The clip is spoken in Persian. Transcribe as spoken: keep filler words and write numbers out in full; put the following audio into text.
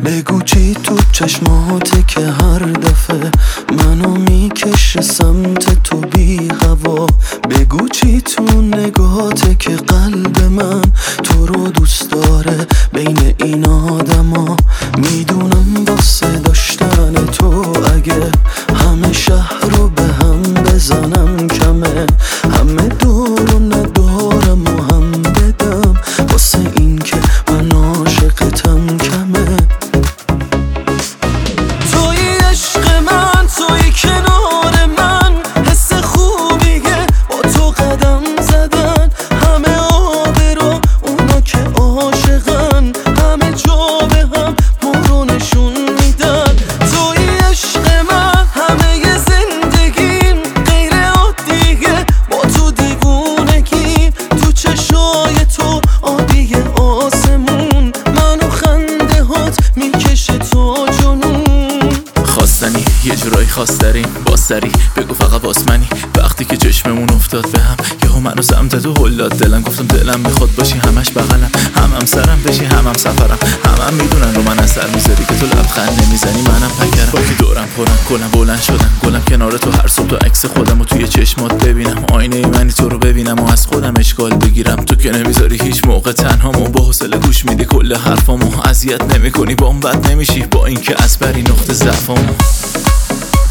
بگو چی تو چشماته که هر دفعه منو میکشه سمت تو بی هوا. بگو چی تو نگاته که قلب من تو رو دوست داره بین این آدما. میدونم واسه داشتن تو اگه همه شهر رو به هم بزنم کمه. همه دور و ندارم و هم بدم واسه این که من عاشقتم کمه. توی عشق من، توی کنار من، حس خوبیه با تو قدم زدن. همه آبرو اونا که عاشقن همه جا به هم ما رو نشون میدن. توی عشق من همه زندگیم غیر عادیه با تو دیوونگیم. تو چشای تو آبی آسمون منو خنده هات میکشه تو جنون. خواستنی یه جورایی خواسترین با سری بگو فقط واس منی. وقتی که چشممون افتاد به هم یهو منو سمت تو هل داد دلم. گفتم دلم میخواد باشی همش بغلم، هم هم سرم بشی هم هم سفرم. هم هم میدونن رو من اثر میذاری که تو لبخند نمیزنی منم پکرم. با که دورم پرم کلم بلند شدم گلم کنار تو هر صبح تو عکس خودم و توی چشمات ببینم. آینه ای منی تو رو ببینم و از خودم اشکال بگیرم. تو که نمیذاری هیچ موقع تنهامو با حوصله گوش میدی کل حرفامو. اذیت نمیکنی با اون بد نمیشی با اینکه از بری نقطه ضعفامو.